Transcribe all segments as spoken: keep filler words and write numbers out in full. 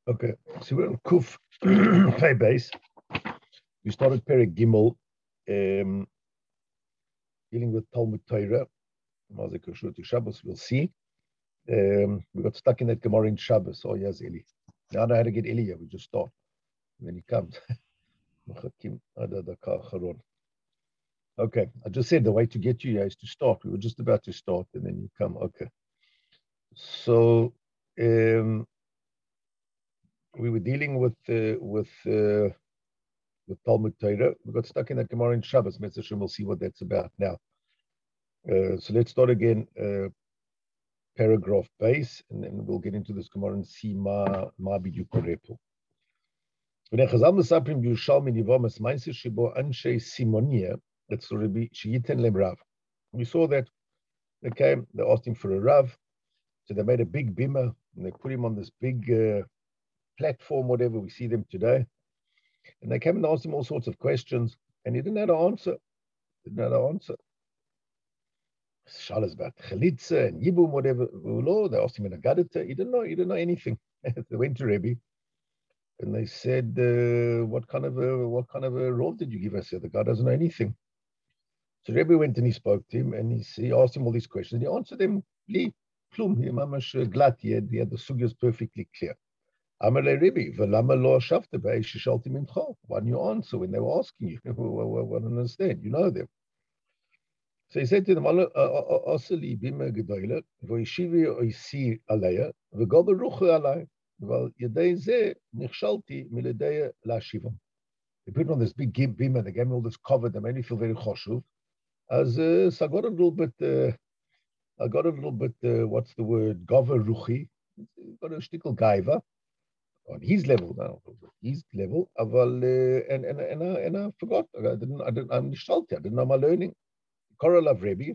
Okay, so we're on Kuf Pay base. We started Perek Gimel, um, dealing with Talmud Torah. Mazik Shruti Shabbos, we'll see. Um, we got stuck in that Gemara in Shabbos. Oh, yes, Eli. Now I know how to get Eli here. We just start. And then he comes. Okay, I just said the way to get you here is to start. We were just about to start, and then you come. Okay. So um, we were dealing with uh, with uh, with Talmud Torah. We got stuck in that Gemara in Shabbos. Mister Shem, we'll see what that's about now. Uh, so let's start again. Uh, paragraph base, and then we'll get into this Gemara and see ma ma bidyuk korepo. That's Rabbi Sheyiten lem Rav. We saw that they came, they asked him for a Rav, so they made a big bima and they put him on this big uh, platform, whatever we see them today. And they came and asked him all sorts of questions, and he didn't have an answer. Didn't have an answer. Shalas about chalitza and yibum, whatever. They asked him in a gadita. He didn't know. He didn't know anything. They went to Rebbe, and they said, uh, "What kind of a what kind of a role did you give us here? The guy doesn't know anything." So Rebbe went and he spoke to him, and he, he asked him all these questions. He answered them plum. He mamash glat. He had, he had the sugyas perfectly clear. Amalei Rebbe, v'lama lo shavta b'eish shalti mincha. Why didn't you answer when they were asking you? I don't understand. You know them. So he said to them, "Asali bima gedoyle, v'yishivi oisi aleya, v'gol beruchu alay, v'al yedei ze nichalti miledei lashivam." They put on this big bima. They gave me all this cover. They made me feel very choshuv. As uh, so I got a little bit. Uh, I got a little bit. Uh, what's the word? Gava ruchi. Got a shtickle gaiva on his level now. His level. Aval uh, and and and I, and I forgot. I didn't. I didn't. I'm nishalti. I didn't know my learning. Korolav Rebbe.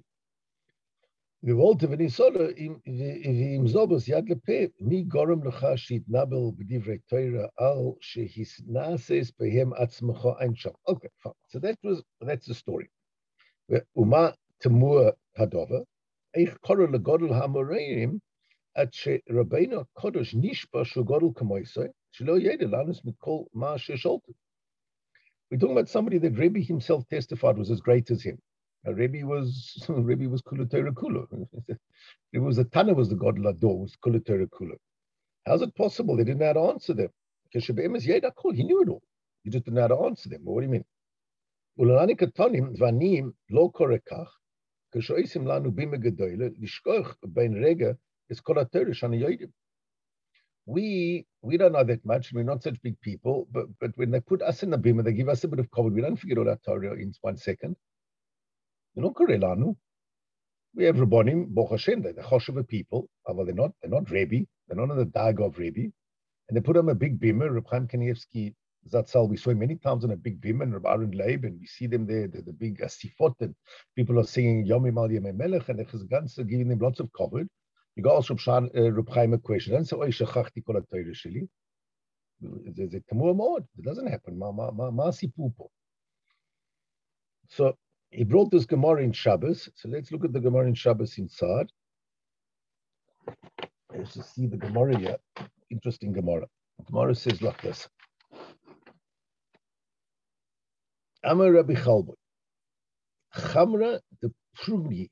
We wollte, wenn ich soll, im Zobos Yad Lepe, mi gorem lecha shitnabel b'divrei Torah al shehisnases behem atzmecha einsham. Okay, fine. So that was that's the story. Uma temur hadova, eich korol legodol hamoreim at sheRabbeinu Kodesh nishba shugodol kamoisei shelo yedel lanus mikol ma shesholtu. We're talking about somebody that Rebbe himself testified was as great as him. Now, Rebbe was Rebbe was Kula Torah Kula. It was a Tana was the God Lador was Kula Torah Kula. How's it possible they didn't know how to answer them? Because Shebem is Yeda Kul, he knew it all. You just didn't know how to answer them. But what do you mean? Ulanani katonim vanim lo korekach kashoisim lanu bima gedoyle lishkoch bein rega is kol Torah shani yodim. We we don't know that much. We're not such big people. But but when they put us in the bima, they give us a bit of cover. We don't forget all our Torah in one second. You know, Korelanu. We have Rabbonim, Baruch Hashem, they're the Choshev people, but they're not, they're not Rebbe, they're not on the Dag of Rebbe. And they put on a big bimmer, Reb Chaim Kanievsky, Zatzal, we saw him many times on a big bimmer, and Reb Aaron Leib, and we see them there, the, the big asifot, and people are singing Yomim Al Yemei Melech, and they're giving them lots of cover. You go ask Reb Chaim a question, and say, oh, shachachti kol ha-Torah sheli. There's a tamur mod. It doesn't happen. Ma, ma, ma, ma sipupo. So, he brought this Gemara in Shabbos. So let's look at the Gemara in Shabbos inside. Let's just see the Gemara here. Interesting Gemara. The Gemara says like this. Amar Rabbi Chalboy. Chamra de Prugi.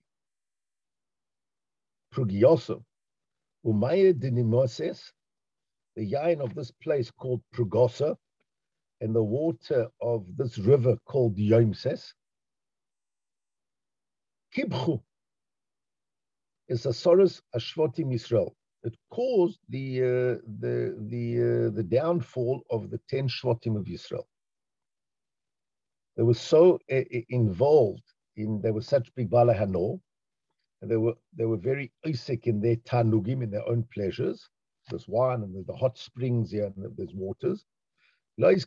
Prugioso. Umaya de Nimoses. The yain of this place called Prugosa. And the water of this river called Yomses. Kibchu is a Soros Ashvotim Yisrael. It caused the uh, the the uh, the downfall of the ten Shvotim of Yisrael. They were so uh, involved in. They were such big Bala Hanor, and they were they were very isik in their tanugim, in their own pleasures. There's wine and there's the hot springs here, and there's waters. They weren't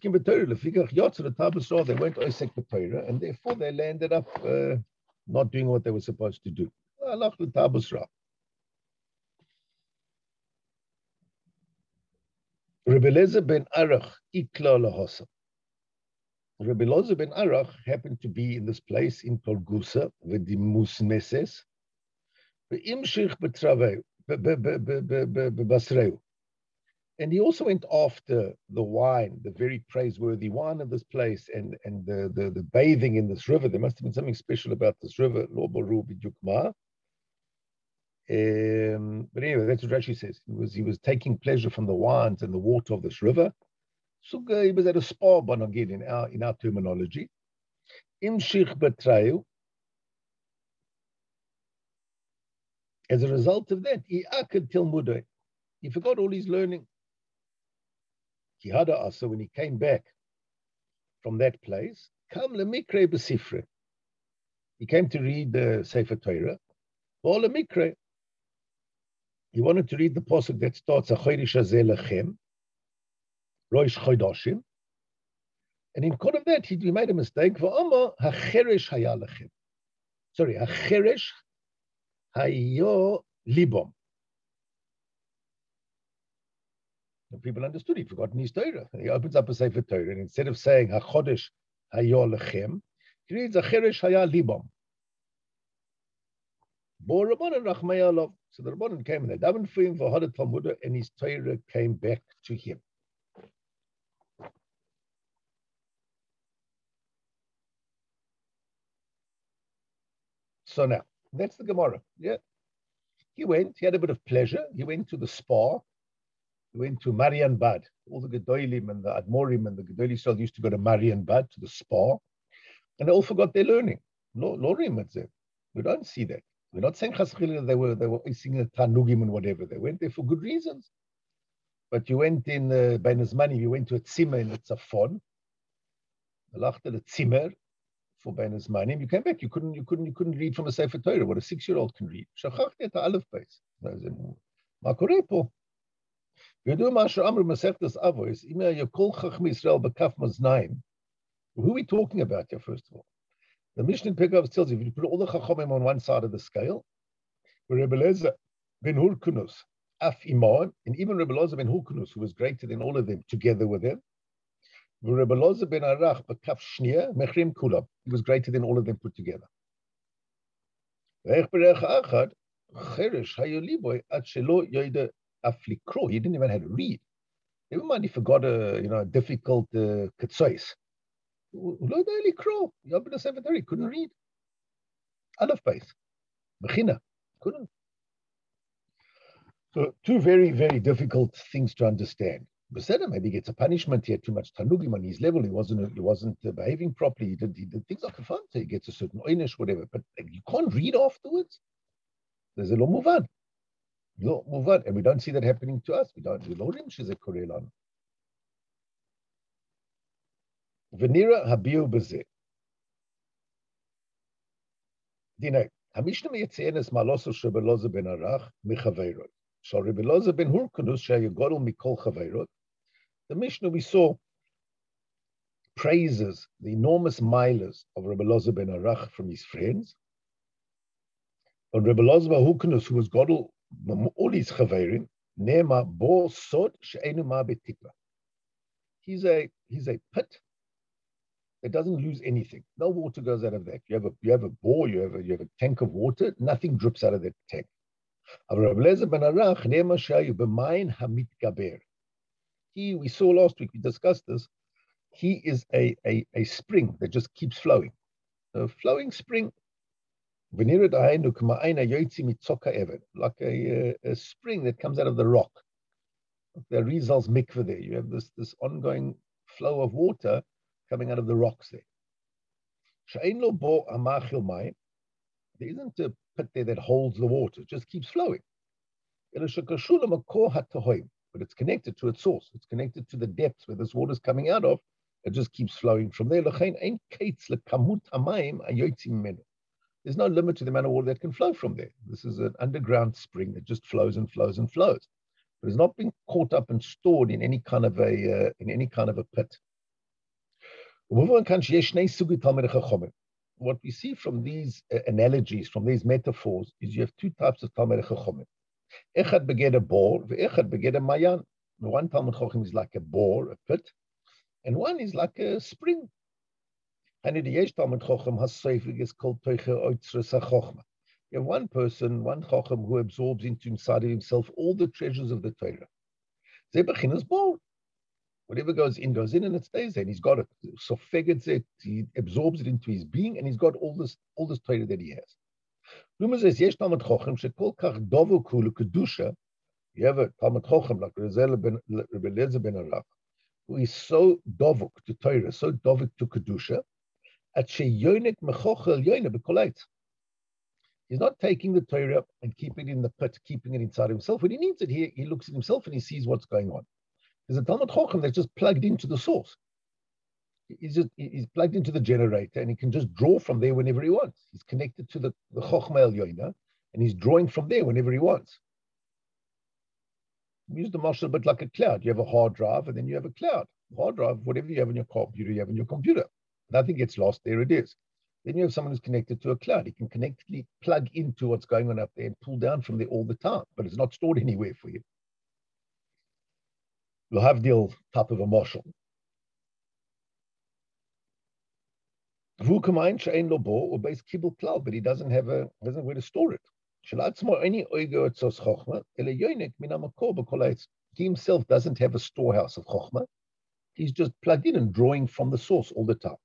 isik, and therefore they landed up. Uh, not doing what they were supposed to do. Rebbe Lezer ben Arach ikla lahosa. Rebbe Lezer ben Arach happened to be in this place in Polgusa with the Musmeses. Beimshich betraveu bebasreu, And he also went after the wine, the very praiseworthy wine of this place, and, and the, the, the bathing in this river. There must have been something special about this river. Um, but anyway, that's what Rashi says. He was, he was taking pleasure from the wines and the water of this river. So uh, he was at a spa, again, in our, in our terminology. Imshich betrayu. As a result of that, he akad tilmudai. He forgot all his learning. Kihada also, when he came back from that place, kam lemikre besifre. He came to read the Sefer Torah. Or lemikre. He wanted to read the pasuk that starts Achodesh hazeh lechem, Rosh Chodashim. And in cause of that, he, he made a mistake. V'amar hacheresh haya lechem. Sorry, hacheresh haya libom. And people understood. He'd forgotten his Torah. He opens up a Sefer Torah, and instead of saying hachodesh haya lechem, he reads hacheresh haya libom. Bo Rabbanan rachmei alav. So the Rabbanan came and they davened for him for Hadat Talmudah, and his Torah came back to him. So now, that's the Gemara. Yeah. He went, he had a bit of pleasure. He went to the spa. He went to Marian Bad. All the Gedolim and the Admorim and the Gedoli Yisrael used to go to Marian Bad, to the spa. And they all forgot their learning. Lorim at them. We don't see that. We're not saying Chaschilah they were they were singing Tanugim and whatever. They went there for good reasons. But you went in uh, Bein Hazmanim, you went to a Zimmer in the Tzafon. You left at a Zimmer for Bein Hazmanim. You came back. You couldn't you couldn't you couldn't read from a Sefer Torah. What a six-year-old can read. Shachachti et ha'alef beis. Ma koreh po? V'yedu ma'asher amru Masechtas Avos. Ima yakol chachmei Yisrael b'kaf maznayim. Who are we talking about here, first of all? The Mishnah in Pirkei Avos tells you, if you put all the Chachamim on one side of the scale, Rebbe Eliezer ben Hurkunus, Af Iman, and even Rebbe Eliezer ben Hurkunus, who was greater than all of them, together with them, Rebbe Eliezer ben Arach, B'kaf Shnia, Mechrim Kulam, he was greater than all of them put together. He didn't even know how to read. Never mind, he forgot a you know a difficult uh, ketzois. Lo daily crow. He opened a Sefer Torah, he couldn't read. Aleph Beis. Mechina. Couldn't. So two very, very difficult things to understand. Beseda maybe gets a punishment. He had too much tanugim on his level. He wasn't he wasn't uh, behaving properly. He did, he did things like a fun. So he gets a certain oynish, whatever. But uh, you can't read afterwards. There's a lo muvad. Lo muvad. And we don't see that happening to us. We don't. We don't she's a korelan. Venira habiu b'zeh. Dinay. Hamishna meyatzein es maloso shel Rebbe Eliezer ben Arach michaveirot. Shel Rebbe Eliezer ben Hurkunus she'hayagodol mikol chaveirot. The Mishnah we saw praises the enormous milas of Rebbe Eliezer ben Arach from his friends. But Rebbe Eliezer ben Hurkunus, who was godol all his chaveirim, ne'ema bo sod she'enu ma betipa. He's a he's a pit. It doesn't lose anything. No water goes out of that. You have a you have a bore, you have a you have a tank of water, nothing drips out of that tank. He, we saw last week, we discussed this. He is a, a, a spring that just keeps flowing. A flowing spring. Like a, a spring that comes out of the rock. The Rizal's mikveh there. You have this, this ongoing flow of water coming out of the rocks there. There isn't a pit there that holds the water, it just keeps flowing. But it's connected to its source, it's connected to the depths where this water is coming out of, it just keeps flowing from there. There's no limit to the amount of water that can flow from there. This is an underground spring that just flows and flows and flows. But it's not been caught up and stored in any kind of a uh, in any kind of a pit. What we see from these uh, analogies, from these metaphors, is you have two types of Talmidei Chachomim. Echad beged a bore, ve'echad beged a mayan. One Talmid Chacham is like a bore, a pit, and one is like a spring. And in the Yesh Talmid Chacham has Seifig is called Toiche Oitzres HaChochma. You have one person, one Chacham, who absorbs into inside of himself all the treasures of the Torah. Zebachinas ball. Whatever goes in, goes in, and it stays there. And he's got it. So figures it, he absorbs it into his being, and he's got all this, all this Torah that he has. You have a Talmud Chochem like Rebbe ben Eliezer ben Arak, who is so dovuk to Torah, so dovuk to Kedusha, at sheyonik mechochel yoina b'kolait. He's not taking the Torah and keeping it in the pit, keeping it inside himself. When he needs it, he, he looks at himself and he sees what's going on. There's a Talmud Chochem that's just plugged into the source. He's just he's plugged into the generator and he can just draw from there whenever he wants. He's connected to the, the Chochma El Yoina and he's drawing from there whenever he wants. We use the marshal a bit like a cloud. You have a hard drive and then you have a cloud. Hard drive, whatever you have in your computer, you have in your computer. Nothing gets lost, there it is. Then you have someone who's connected to a cloud. He can connectedly plug into what's going on up there and pull down from there all the time, but it's not stored anywhere for you. L'havdil type of a marshal. Vukamein she'ein lo bo or base kibul klal, but he doesn't have a doesn't know where to store it. He himself doesn't have a storehouse of chokhmah. He's just plugged in and drawing from the source all the time.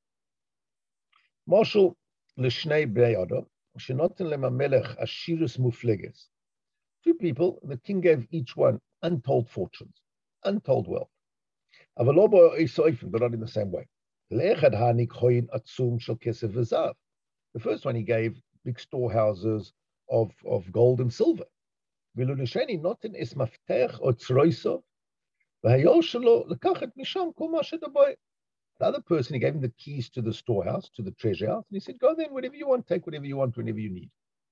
Marshal l'shnei bnei adam shenoten lemamelech ashirus mufleges. Two people, the king gave each one untold fortunes, untold wealth. Avalobo isoifen, but not in the same way. The first one he gave big storehouses of, of gold and silver. The other person, he gave him the keys to the storehouse, to the treasure house, and he said, go then, whatever you want, take whatever you want, whenever you need.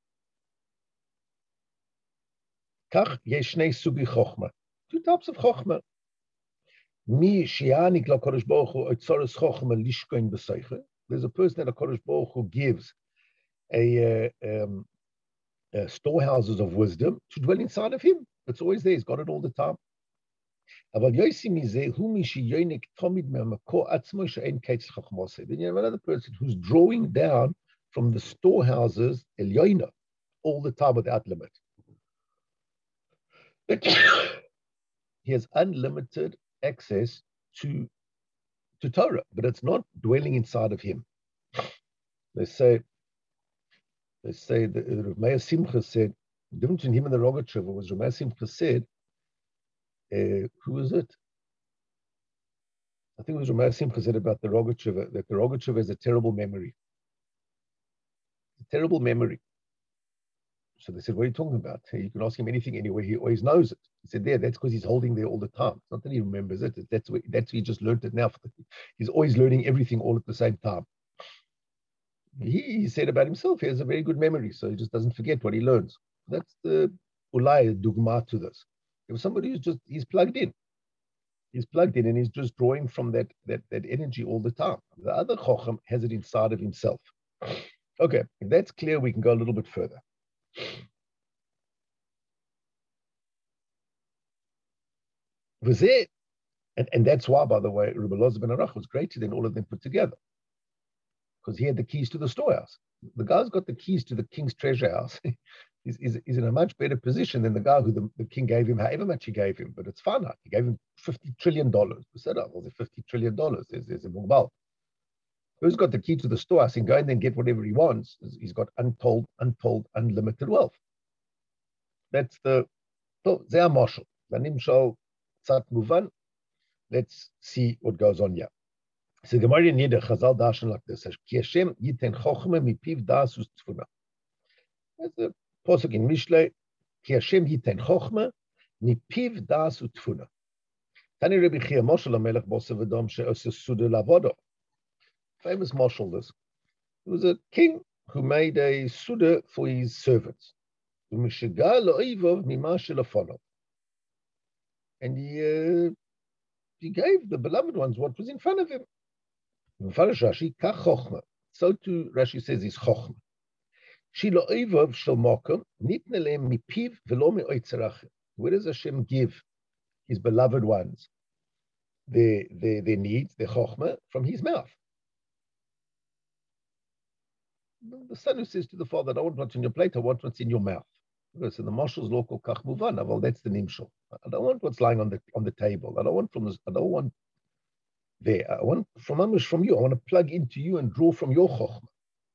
Two types of chokhmah. There's a person that HaKadosh Baruch Hu gives a, uh, um, uh, storehouses of wisdom to dwell inside of him. It's always there. He's got it all the time. Then you have another person who's drawing down from the storehouses Elyoina all the time without limit. He has unlimited access to, to Torah, but it's not dwelling inside of him. They say, they say that Rav Meir Simcha said, the difference between him and the Rogatchover was Rav Meir Simcha said, uh, who was it? I think it was Rav Meir Simcha said about the Rogatchover, that the Rogatchover has a terrible memory. A terrible memory. So they said, what are you talking about? You can ask him anything anyway, he always knows it. He said, there, that's because he's holding there all the time. It's not that he remembers it, that's what, that's he just learned it now. He's always learning everything all at the same time. He, he said about himself, he has a very good memory, so he just doesn't forget what he learns. That's the ulai dugma to this. If somebody who's just, he's plugged in. He's plugged in and he's just drawing from that, that, that energy all the time. The other chochem has it inside of himself. Okay, if that's clear, we can go a little bit further. And, and that's why, by the way, Rebbe Eliezer ben Aruch was greater than all of them put together, because he had the keys to the storehouse. The guy's got the keys to the king's treasure house. he's, he's, he's in a much better position than the guy who the, the king gave him, however much he gave him. But it's finite. He gave him fifty trillion dollars. We said, oh, well, there's fifty trillion dollars. There's, there's a mugbal. Who's got the key to the storehouse and go in there and get whatever he wants? He's got untold, untold, unlimited wealth. That's the, so, they are marshal. Let's see what goes on here. So Gemara Nida Chazal Darshan like this: Ki Hashem yiten chochma mipiv das ustfuna. That's the pasuk in Mishlei. Ki Hashem yiten chochma mipiv das ustfuna. Tani Rabbi Chia Moshe Lamelech Bosav Edom she'osa suda lavodo. Famous marshal. This. He was a king who made a suda for his servants. U'mishaga lo'ivov mima shelafono. And he uh, he gave the beloved ones what was in front of him. Rashi, kach chochma. So too, Rashi says is chochma. Shilo oivav shel mokum nitne lehem mipiv velo me'oitzerachem. Where does Hashem give his beloved ones their, their, their needs, their chochma, from his mouth? The son who says to the father, I don't want what's in your plate, I want what's in your mouth. So the marshal's law called kach muvan. Well, that's the nimshal. I don't want what's lying on the on the table. I don't want from this. I don't want there. I want from Amish from you. I want to plug into you and draw from your chokhmah.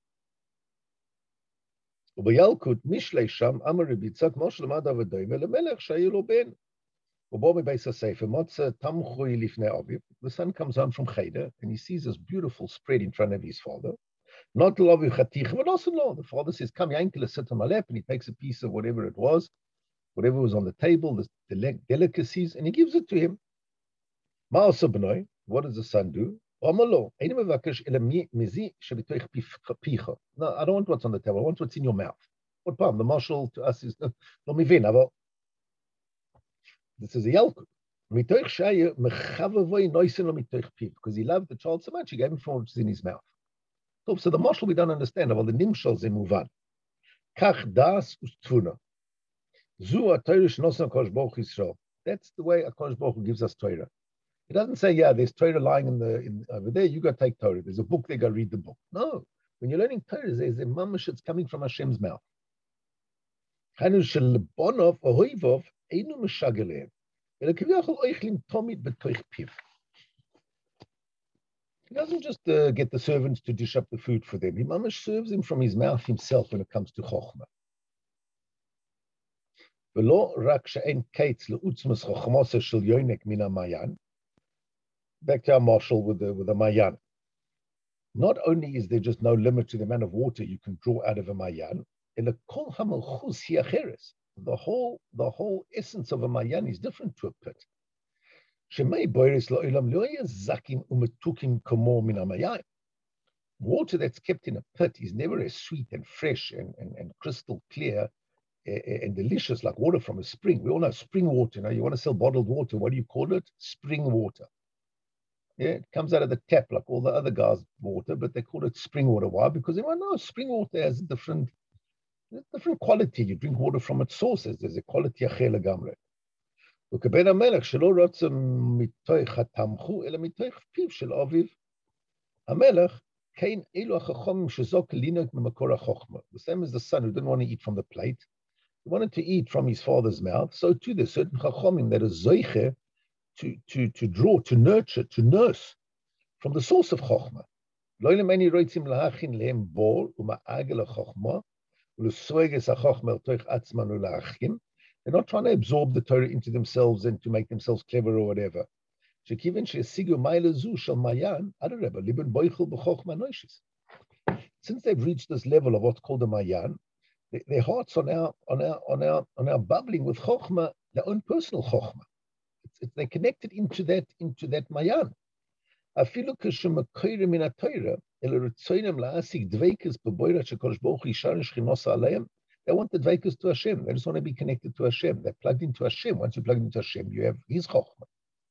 ובילקוט משלי שם אמר רבי יצחק משה למד עבדוימה למלך שהיה לו בן. ובו מבייס הספר מוצא תמחוי לפני אביו. The son comes home from Cheder and he sees this beautiful spread in front of his father. Not l'aviv chatich, but also no. The father says, "Come, Yankele, sit on my lap," and he takes a piece of whatever it was, whatever was on the table, the, the delicacies, and he gives it to him. Ma'asa b'noi, what does the son do? No, I don't want what's on the table. I want what's in your mouth. What palm? The marshal to us is no mivin. This is a yalkut. Because he loved the child so much, he gave him from what's in his mouth. So the marshal we don't understand. But the nimshal ze muvan. Kach das ustfuna. Zu a Torah shnosan Kosh Baruch Yisrael. That's the way a Kosh Baruch gives us Torah. It doesn't say, yeah, there's Torah lying in the in, over there. You go take Torah. There's a book there. Go read the book. No, when you're learning Torah, there's a mamash that's coming from Hashem's mouth. He doesn't just uh, get the servants to dish up the food for them. He mamash serves him from his mouth himself when it comes to chokhmah. Back to our marshal with the with the mayan. Not only is there just no limit to the amount of water you can draw out of a mayan, the whole the whole essence of a mayan is different to a pit. Water that's kept in a pit is never as sweet and fresh and, and, and crystal clear and delicious like water from a spring. We all know spring water. Now, you want to sell bottled water, what do you call it? Spring water. Yeah, it comes out of the tap like all the other guys' water, but they call it spring water. Why? Because everyone knows spring water has a different, different quality. You drink water from its sources. There's a quality acher legamre. וכבן המלך שלא רוצה מתוך התמחו, אלא מתוך פיו של אביו. המלך, כן אלו החכמים שזוק לינוק ממקור החוכמה. The same as the son who didn't want to eat from the plate. He wanted to eat from his father's mouth. So too, there's certain chachomim that is zoiche to, to, to draw, to nurture, to nurse from the source of chokhmah. Lo lemeni roitzim lahachin lehem bor uma'agel chokhmah u'lesoeges hachokhmah el toich atzman u'lahachim. They're not trying to absorb the Torah into themselves and to make themselves clever or whatever. Shekiven she'esigu ma'ile zu shel mayan adareba liben boichel b'chokhmah noishis. Since they've reached this level of what's called a mayan, their hearts are now, are now, are now, are now bubbling with chokhmah, their own personal chokhmah. It's, it's, they're connected into that, into that mayan. Afilu k'shemakoyre min ha-Torah, ele retzoinem la'asik dveikus b'boira shekodesh baruch hu yishar shchinosa aleim. They want the dveikus to Hashem. They just want to be connected to Hashem. They're plugged into Hashem. Once you plug into Hashem, you have His chokhmah.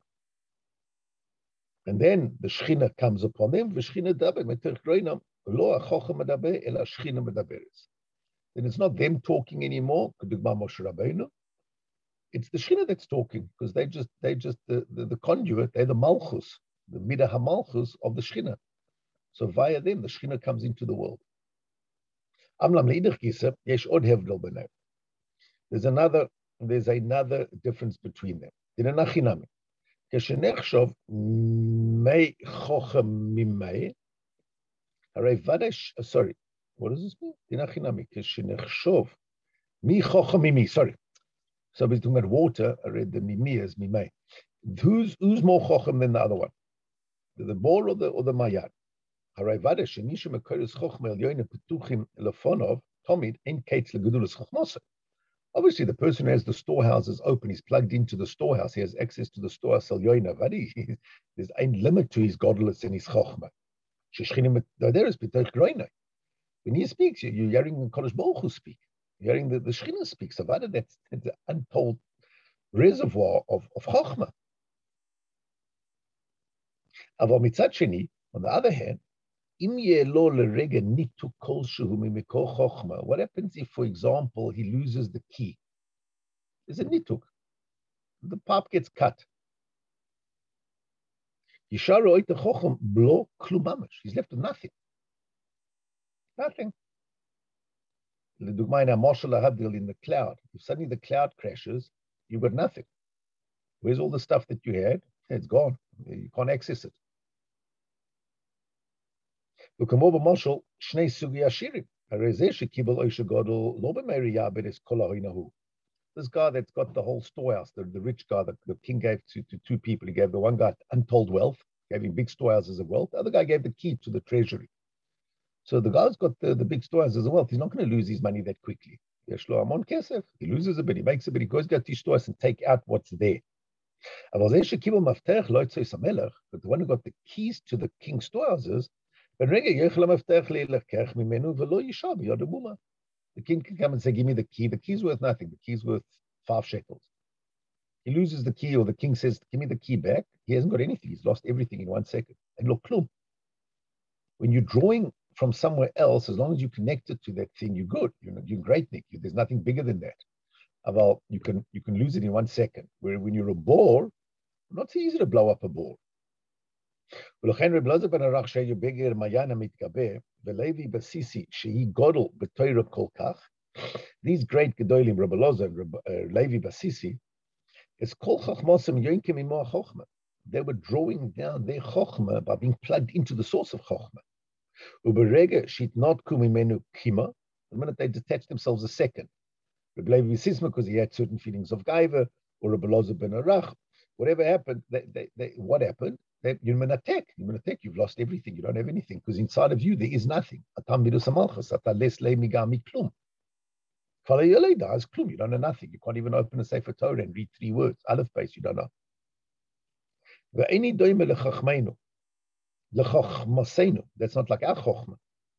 And then the Shechina comes upon them. V'shechina daber meterch groinam lo ha-chokhmah medaber ela Shechina medaberes. Then it's not them talking anymore. It's the Shechina that's talking because they just they just the, the, the conduit. They're the malchus, the midah hamalchus of the Shechina. So via them, the Shechina comes into the world. There's another there's another difference between them. Sorry. What does this mean? Sorry. So we're talking about water. I read the mimi as mimei. Who's who's more chochem than the other one? The, the ball or the or the mayan? Obviously, the person who has the storehouses open, he's plugged into the storehouse, he has access to the storehouse. There's a limit to his godliness and his chokhmah. When he speaks, you, you're hearing the Kodesh Baruch Hu speak. You're hearing the, the Shechina speak. So that's, that's an untold reservoir of, of Chokhmah. Aval mitzad sheni, on the other hand, im yelo lerega nitu kol shehu mimikol Chokhmah. What happens if, for example, he loses the key? There's a nituk. The pipe gets cut. Yisharu oit the Chochem blo klumamish. He's left with nothing. Nothing. In the cloud, if suddenly the cloud crashes, you've got nothing. Where's all the stuff that you had? It's gone. You can't access it. This guy that's got the whole storehouse, the, the rich guy that the king gave to, to two people. He gave the one guy untold wealth, gave him big storehouses of wealth. The other guy gave the key to the treasury. So the guy's got the, the big storehouses of wealth. He's not going to lose his money that quickly. He loses a bit, he makes a bit, he goes to the storehouses and take out what's there. But the one who got the keys to the king's storehouses, the king can come and say, give me the key. The key's worth nothing. The key's worth five shekels. He loses the key, or the king says, give me the key back. He hasn't got anything. He's lost everything in one second. And look, klum. When you're drawing from somewhere else, as long as you're connected to that thing, you're good. You're, you're great, Nick. There's nothing bigger than that. Well, you can you can lose it in one second. Where when you're a ball, not so easy to blow up a ball. These great gedolim, Rabbi Loza and Levi Basisi, is kol chachmosem yoinkim imo chochma. They were drawing down their chochma by being plugged into the source of chochma. Uberega shit not kumimenu kima. The minute they detach themselves a second. Rabbi Levi Basisi, because he had certain feelings of gaiva, or Rabbi Loza ben Arach, whatever happened, they, they, they, what happened? They, you're an attack. You're an attack. You've lost everything. You don't have anything because inside of you there is nothing. You don't know nothing. You can't even open a Sefer Torah and read three words. Aleph base, you don't know. That's not like our chokhmah.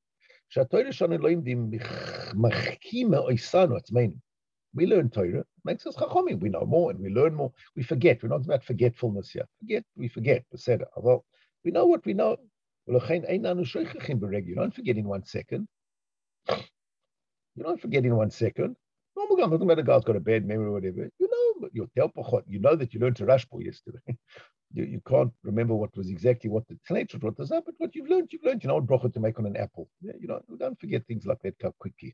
We learn Torah, makes us chachomim. We know more and we learn more. We forget. We're not about forgetfulness here. Forget, we forget. Well, we know what we know. You don't forget in one second. You don't forget in one second. No, I'm talking about a guy's got a bad memory or whatever. You know, your telpachot. You know that you learned to Rashbo yesterday. you, you can't remember what was exactly what the nature of what was up, but what you've learned, you've learned. You know what bracha to make on an apple. Yeah, you don't, you don't forget things like that quickly.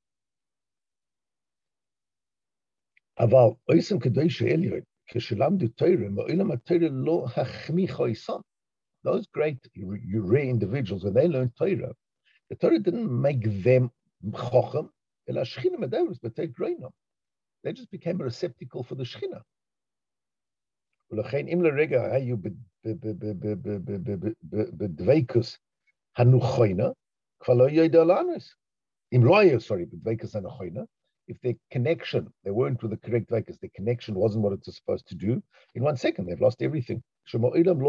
Aval oisem kedosh elyon keshelamdu Torah ma'olam haTorah lo hachmicha isam. Those great, rare individuals, when they learned Torah, the Torah didn't make them chochem, ela shchina medavus b'tei greinam. They just became a receptacle for the shchina. Ulechein im lerega hayu b'dveikus hanuchoina k'valo yoda lanus. Im lo hayu, sorry, b'dveikus hanuchoina. If their connection, they weren't with the correct vekers, their connection wasn't what it was supposed to do, in one second, they've lost everything. No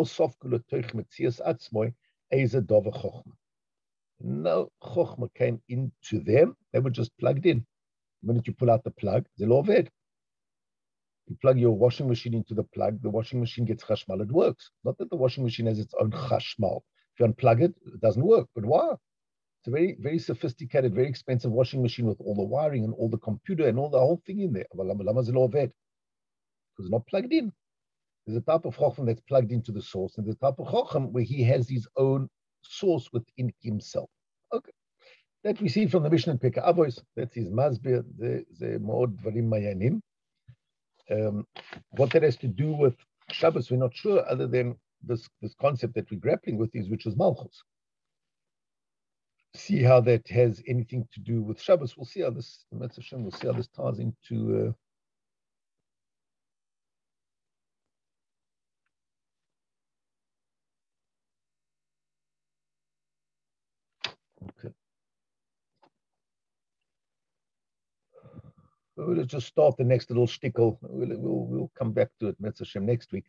chokhmah came into them, they were just plugged in. The minute you pull out the plug, the law of it. You plug your washing machine into the plug, the washing machine gets chashmal, it works. Not that the washing machine has its own chashmal. If you unplug it, it doesn't work. But why? It's a very, very sophisticated, very expensive washing machine with all the wiring and all the computer and all the whole thing in there. Because it's not plugged in. There's a type of chokhmah that's plugged into the source, and there's a type of chokhmah where he has his own source within himself. Okay. That we see from the Mishnah Pekah Avos. That's his masbir, the Mo'od Dvarim Mayanim. Um, what that has to do with Shabbos, we're not sure, other than this, this concept that we're grappling with is, which is Malchus. See how that has anything to do with Shabbos. We'll see how this, we'll see how this ties into. Uh, okay. We'll just start the next little shtickle. We'll, we'll, we'll come back to it, Metz Hashem, next week.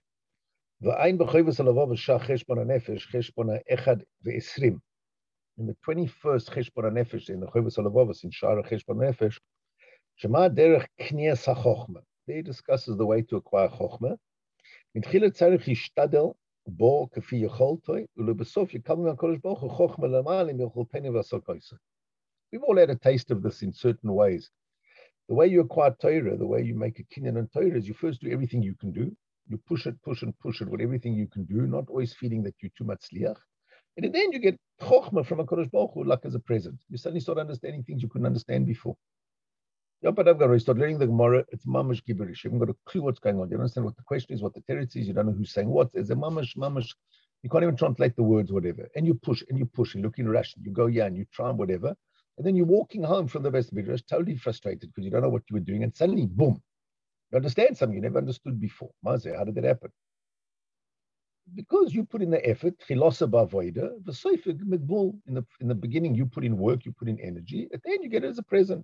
In the twenty-first Cheshbon HaNefesh, in the Chovos HaLevavos, in Shara Cheshbon HaNefesh, Shema Derech Knias HaChochma. There he discusses the way to acquire Chochma. Mitchilat tzarich yishtadel bo kefi yecholtoi, ulebesof yekam HaKadosh Baruch Hu Chochma l'malim yochol peni v'asokoisei. We've all had a taste of this in certain ways. The way you acquire Torah, the way you make a kinyan on Torah, is you first do everything you can do. You push it, push and push it with everything you can do, not always feeling that you're too much sliach. And in the end, you get chokhmah from HaKadosh Baruch Hu, like as a present. You suddenly start understanding things you couldn't understand before. Yeah, but I've got to start learning the Gemara. It's mamash gibberish. You haven't got a clue what's going on. You don't understand what the question is, what the territory is. You don't know who's saying what. There's a mamash, mamash. You can't even translate the words, whatever. And you push and you push. You look irrational. You go, yeah, and you try and whatever. And then you're walking home from the Best Midrash, totally frustrated because you don't know what you were doing. And suddenly, boom, you understand something you never understood before. Mazeh, how did that happen? Because you put in the effort, chilosa bavoida, the sefer midbul. In the in the beginning, you put in work, you put in energy. At the end, you get it as a present.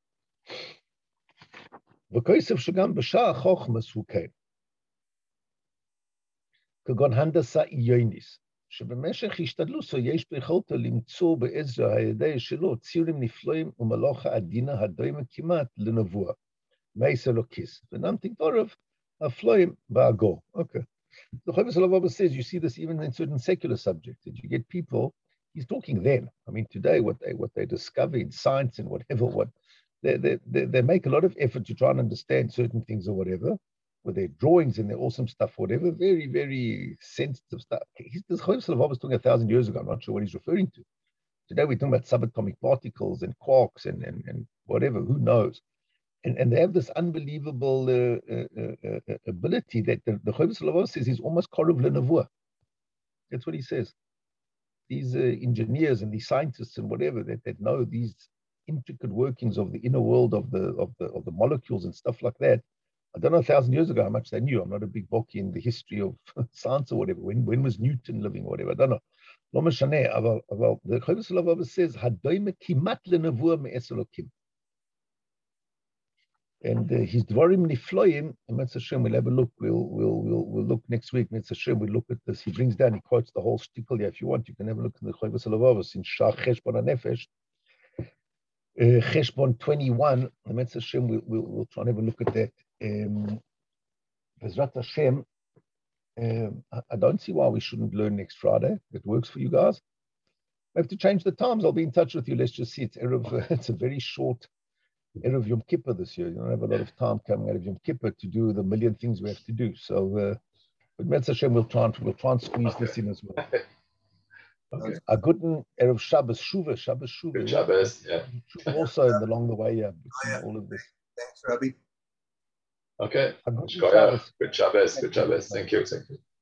וכסף שגם בשעה חוכמס הוא כן. כגון הנדסה עיונית, שבמשך השתדלותו יש ביכולתו למצוא בעזר הידי שלו ציורים נפלאים ומלאכה עדינה הדומה כמעט לנבואה. מעשה אלוקיס. ונמתיק דבריו הפלואים בעגו. Okay. The Chavis Alavava says you see this even in certain secular subjects, that you get people, he's talking then. I mean, today, what they what they discover in science and whatever, what They, they, they make a lot of effort to try and understand certain things or whatever, with their drawings and their awesome stuff, whatever, very, very sensitive stuff. He's, this Chaim was talking a thousand years ago. I'm not sure what he's referring to. Today we're talking about subatomic particles and quarks and, and, and whatever, who knows. And, and they have this unbelievable uh, uh, uh, uh, ability that the, the Chaim says is almost Korov Lenavua. That's what he says. These uh, engineers and these scientists and whatever that, that know these intricate workings of the inner world of the of the of the molecules and stuff like that. I don't know a thousand years ago how much they knew. I'm not a big book in the history of science or whatever. When when was Newton living or whatever? I don't know. Lo mishaneh, aval aval the Chavis Alavava says hadoime kimat lenavua me'es Elokim. And uh, his dvarim nifloim. Mitzvah Hashem, we'll have a look. We'll we'll we'll we'll look next week. Mitzvah Hashem, we'll look at this. He brings down. He quotes the whole shtickle. Yeah, if you want, you can have a look in the Chavis Alavava in Shach Cheshbon HaNefesh. Uh, Cheshbon twenty-one, the Mitzvah Hashem, we'll, we'll, we'll try and have a look at that. Um, Bezrat Hashem, um, I, I don't see why we shouldn't learn next Friday. It works for you guys. We have to change the times. I'll be in touch with you. Let's just see. It's, Erev, uh, it's a very short Erev Yom Kippur this year. You don't have a lot of time coming out of Yom Kippur to do the million things we have to do. So, uh, but Mitzvah Hashem, we'll try and, we'll try and squeeze okay. this in as well. Okay. A good Erev Shabbos, Shuva, Shabbos, Shuva. Good Shabbos, yeah. Shuva also in the, along the way, yeah, between oh, yeah. all of this. Thanks, Rabbi. Okay. Good Shabbos. Good Shabbos. Good Shabbos. Thank you. Thank you.